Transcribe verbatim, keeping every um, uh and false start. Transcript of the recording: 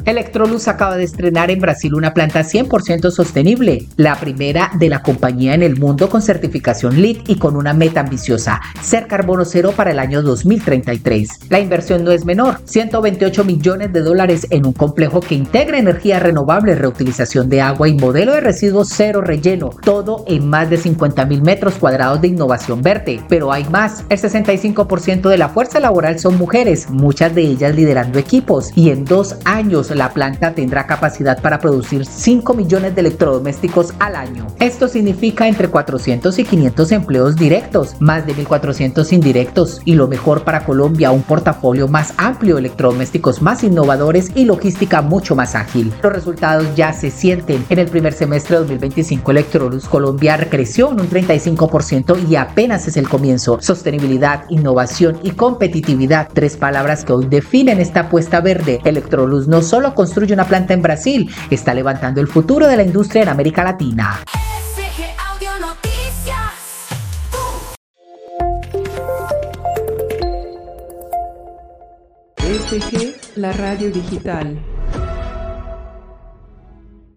Electrolux acaba de estrenar en Brasil una planta cien por ciento sostenible, la primera de la compañía en el mundo con certificación L E E D y con una meta ambiciosa, ser carbono cero para el año dos mil treinta y tres. La inversión no es menor, ciento veintiocho millones de dólares en un complejo que integra energías renovables, reutilización de agua y modelo de residuos cero relleno, todo en más de cincuenta mil metros cuadrados de innovación verde. Pero hay más, el sesenta y cinco por ciento de la fuerza laboral son mujeres, muchas de ellas liderando equipos, y en dos años la planta tendrá capacidad para producir cinco millones de electrodomésticos al año. Esto significa entre cuatrocientos y quinientos empleos directos, más de mil cuatrocientos indirectos, y lo mejor para Colombia, un portafolio más amplio, electrodomésticos más innovadores y logística mucho más ágil. Los resultados ya se sienten. En el primer semestre de dos mil veinticinco, Electrolux Colombia creció en un treinta y cinco por ciento y apenas es el comienzo. Sostenibilidad, innovación y competitividad, tres palabras que hoy definen esta apuesta verde. Electrolux no solo construye una planta en Brasil, está levantando el futuro de la industria en América Latina. S G Audio Noticias. S G, la radio digital.